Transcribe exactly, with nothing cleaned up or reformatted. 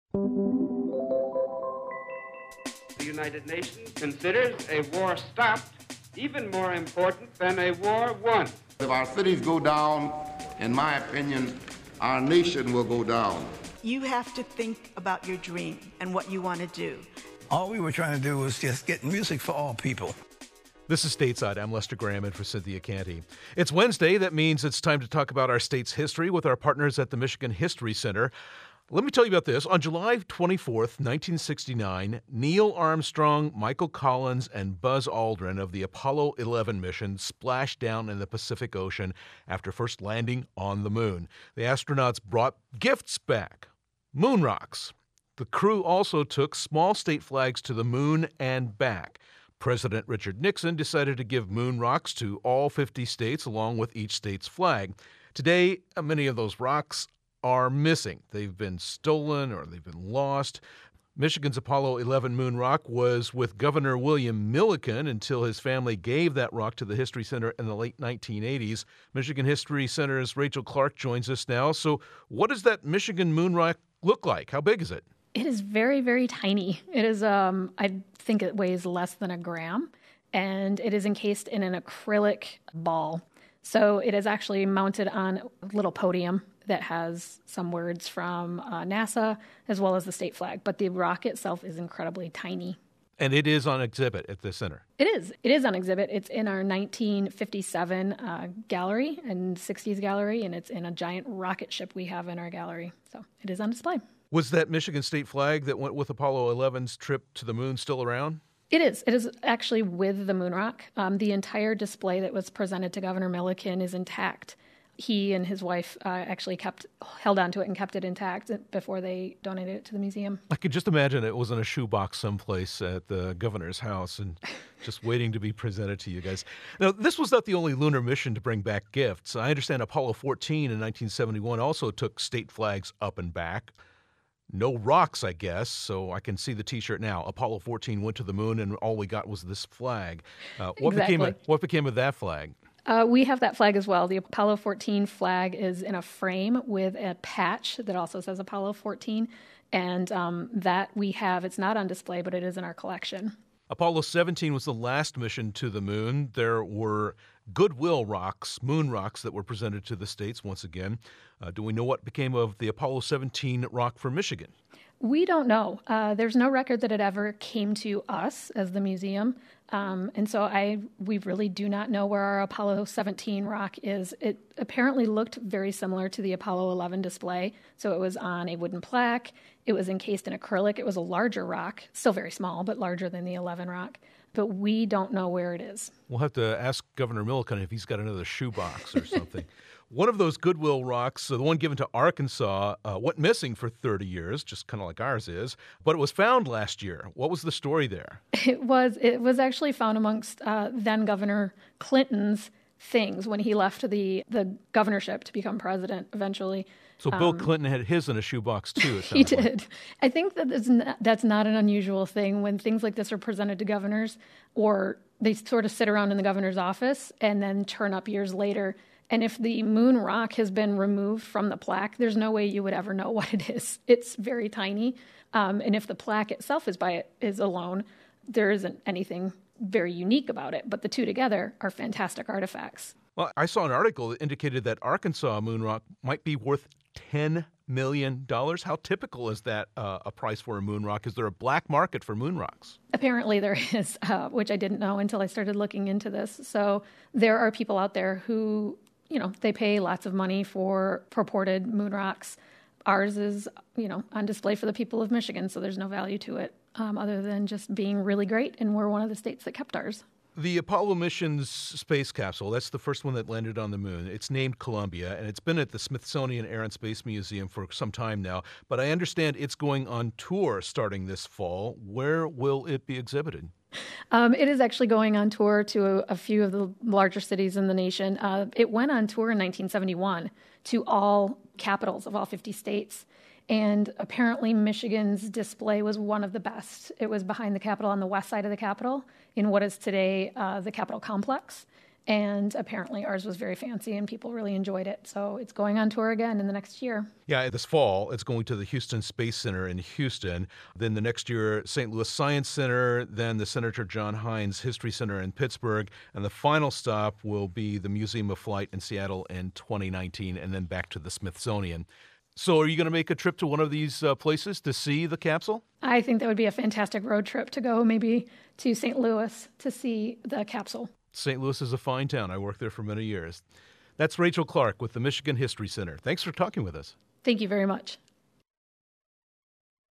The United Nations considers a war stopped even more important than a war won. If our cities go down, in my opinion, our nation will go down. You have to think about your dream and what you want to do. All we were trying to do was just get music for all people. This is Stateside. I'm Lester Graham in for Cynthia Canty. It's Wednesday. That means it's time to talk about our state's history with our partners at the Michigan History Center. Let me tell you about this. On July twenty-fourth, nineteen sixty-nine, Neil Armstrong, Michael Collins, and Buzz Aldrin of the Apollo eleven mission splashed down in the Pacific Ocean after first landing on the moon. The astronauts brought gifts back, moon rocks. The crew also took small state flags to the moon and back. President Richard Nixon decided to give moon rocks to all fifty states along with each state's flag. Today, many of those rocks are missing. They've been stolen or they've been lost. Michigan's Apollo eleven moon rock was with Governor William Milliken until his family gave that rock to the History Center in the late nineteen eighties. Michigan History Center's Rachel Clark joins us now. So what does that Michigan moon rock look like? How big is it? It is very, very tiny. It is, um, I think it weighs less than a gram, and it is encased in an acrylic ball. So it is actually mounted on a little podium that has some words from uh, NASA as well as the state flag. But the rock itself is incredibly tiny. And it is on exhibit at the center. It is. It is on exhibit. It's in our nineteen fifty-seven uh, gallery and sixties gallery, and it's in a giant rocket ship we have in our gallery. So it is on display. Was that Michigan state flag that went with Apollo eleven's trip to the moon still around? It is. It is actually with the moon rock. Um, the entire display that was presented to Governor Milliken is intact. He and his wife uh, actually kept held onto it and kept it intact before they donated it to the museum. I could just imagine it was in a shoebox someplace at the governor's house and just waiting to be presented to you guys. Now, this was not the only lunar mission to bring back gifts. I understand Apollo fourteen in nineteen seventy-one also took state flags up and back. No rocks, I guess, so I can see the T-shirt now. Apollo fourteen went to the moon, and all we got was this flag. Uh, what exactly. became of, what became of that flag? Uh, we have that flag as well. The Apollo fourteen flag is in a frame with a patch that also says Apollo fourteen, and um, that we have. It's not on display, but it is in our collection. Apollo seventeen was the last mission to the moon. There were Goodwill rocks, moon rocks, that were presented to the states once again. Uh, do we know what became of the Apollo seventeen rock for Michigan? We don't know. Uh, there's no record that it ever came to us as the museum. Um, and so I, we really do not know where our Apollo seventeen rock is. It apparently looked very similar to the Apollo eleven display. So it was on a wooden plaque. It was encased in acrylic. It was a larger rock, still very small, but larger than the eleven rock. But we don't know where it is. We'll have to ask Governor Milliken if he's got another shoebox or something. One of those Goodwill rocks, the one given to Arkansas, uh, went missing for thirty years, just kind of like ours is, but it was found last year. What was the story there? It was it was actually found amongst uh, then Governor Clinton's things when he left the, the governorship to become president eventually. So Bill um, Clinton had his in a shoebox too, it He sounds like. did. I think that that's not, that's not an unusual thing when things like this are presented to governors, or they sort of sit around in the governor's office and then turn up years later. And if the moon rock has been removed from the plaque, there's no way you would ever know what it is. It's very tiny. Um, and if the plaque itself is by it is alone, there isn't anything very unique about it. But the two together are fantastic artifacts. Well, I saw an article that indicated that Arkansas moon rock might be worth ten million dollars. How typical is that uh, a price for a moon rock? Is there a black market for moon rocks? Apparently there is, uh, which I didn't know until I started looking into this. So there are people out there who, you know, they pay lots of money for purported moon rocks. Ours is, you know, on display for the people of Michigan, so there's no value to it um, other than just being really great, and we're one of the states that kept ours. The Apollo mission's space capsule, that's the first one that landed on the moon. It's named Columbia, and it's been at the Smithsonian Air and Space Museum for some time now. But I understand it's going on tour starting this fall. Where will it be exhibited? Um, it is actually going on tour to a, a few of the larger cities in the nation. Uh, it went on tour in nineteen seventy-one to all capitals of all fifty states. And apparently Michigan's display was one of the best. It was behind the Capitol on the west side of the Capitol in what is today uh, the Capitol complex. And apparently ours was very fancy and people really enjoyed it. So it's going on tour again in the next year. Yeah, this fall, it's going to the Houston Space Center in Houston. Then the next year, Saint Louis Science Center, then the Senator John Heinz History Center in Pittsburgh. And the final stop will be the Museum of Flight in Seattle in twenty nineteen, and then back to the Smithsonian. So are you going to make a trip to one of these uh, places to see the capsule? I think that would be a fantastic road trip to go maybe to Saint Louis to see the capsule. Saint Louis is a fine town. I worked there for many years. That's Rachel Clark with the Michigan History Center. Thanks for talking with us. Thank you very much.